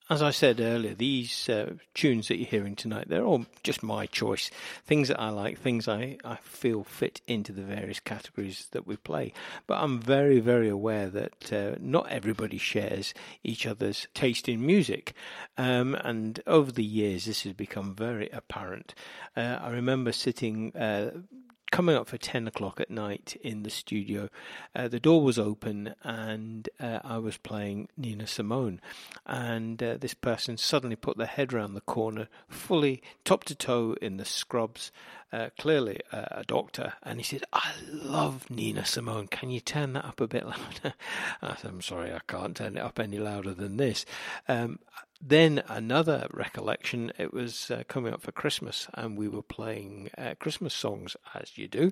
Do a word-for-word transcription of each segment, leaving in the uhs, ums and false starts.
as I said earlier, these uh, tunes that you're hearing tonight, they're all just my choice. Things that I like, things I, I feel fit into the various categories that we play. But I'm very, very aware that uh, not everybody shares each other's taste in music. Um, and over the years, this has become very apparent. Uh, I remember sitting... Uh, coming up for ten o'clock at night in the studio. Uh, the door was open and uh, I was playing Nina Simone, and uh, this person suddenly put their head round the corner, fully top to toe in the scrubs, uh, clearly uh, a doctor, and he said, "I love Nina Simone, can you turn that up a bit louder?" I said, "I'm sorry, I can't turn it up any louder than this." Um, Then another recollection, it was uh, coming up for Christmas and we were playing uh, Christmas songs, as you do,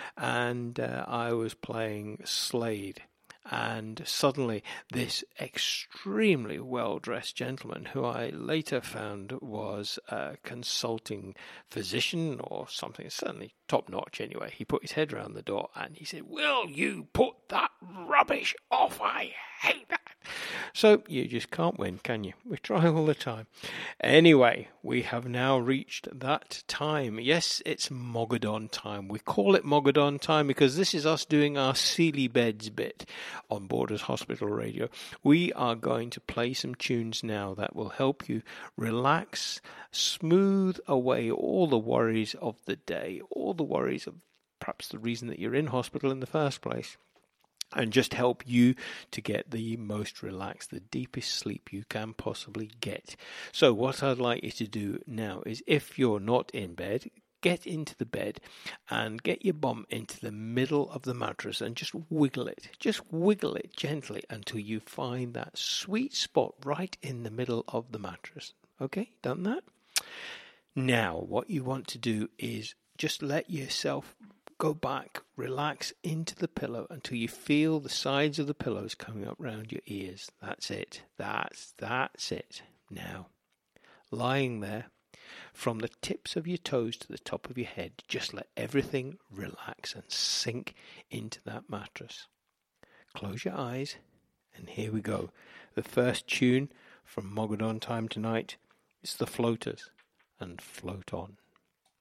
and uh, I was playing Slade, and suddenly this extremely well-dressed gentleman, who I later found was a consulting physician or something, certainly top-notch anyway, he put his head round the door and he said, "Will you put that rubbish off? I hate that." So you just can't win, can you? We try all the time. Anyway, we have now reached that time. Yes, it's Mogadon time. We call it Mogadon time because this is us doing our Sealy Beds bit on Borders Hospital Radio. We are going to play some tunes now that will help you relax, smooth away all the worries of the day, all the worries of perhaps the reason that you're in hospital in the first place, and just help you to get the most relaxed, the deepest sleep you can possibly get. So what I'd like you to do now is, if you're not in bed, get into the bed and get your bum into the middle of the mattress and just wiggle it. Just wiggle it gently until you find that sweet spot right in the middle of the mattress. Okay, done that? Now, what you want to do is just let yourself go back, relax into the pillow until you feel the sides of the pillows coming up round your ears. That's it. That's, that's it. Now, lying there, from the tips of your toes to the top of your head, just let everything relax and sink into that mattress. Close your eyes, and here we go. The first tune from Mogadon Time tonight is The Floaters and Float On.